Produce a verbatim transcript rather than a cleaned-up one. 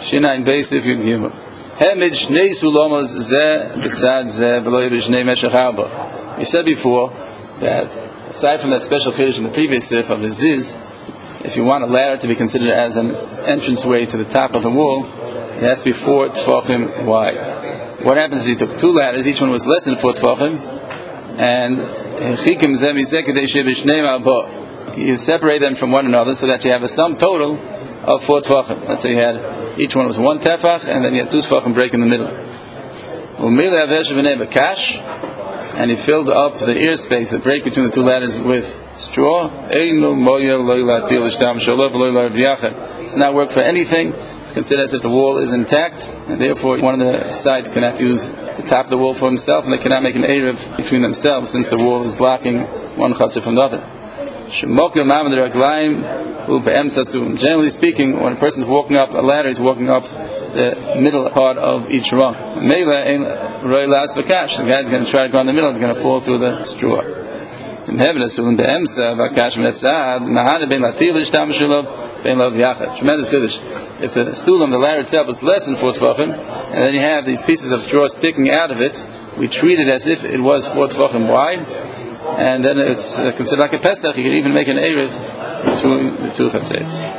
Shinayin Beis if you give him. Hemid Shnei Sulamos Zeh B'Tzad Zeh V'Lo Yibishnei Meshach Arba. We said before that aside from that special chiddush in the previous sif of the ziz, if you want a ladder to be considered as an entranceway to the top of the wall, it has to be four tefachim wide. What happens if you took two ladders, each one was less than four tefachim, and chikim zeh mizeh kedei shebishnei arba. You separate them from one another so that you have a sum total of four tefachim. Let's say you had each one was one tefach, and then you had two tefachim break in the middle. Umilei avesh v'nei b'kash, and he filled up the ear space, the break between the two ladders, with straw. It's not work for anything. It's considered as if the wall is intact, and therefore one of the sides cannot use the top of the wall for himself, and they cannot make an erev between themselves since the wall is blocking one chatzah from the other. Generally speaking, when a person is walking up a ladder, he's walking up the middle part of each rung. The guy is going to try to go in the middle, he's going to fall through the straw. Tremendous chiddush. If the sulam, the ladder itself, is less than four tefachim, and then you have these pieces of straw sticking out of it, we treat it as if it was four tefachim wide, and then it's considered like a pesach. You can even make an erev between the two chatzos.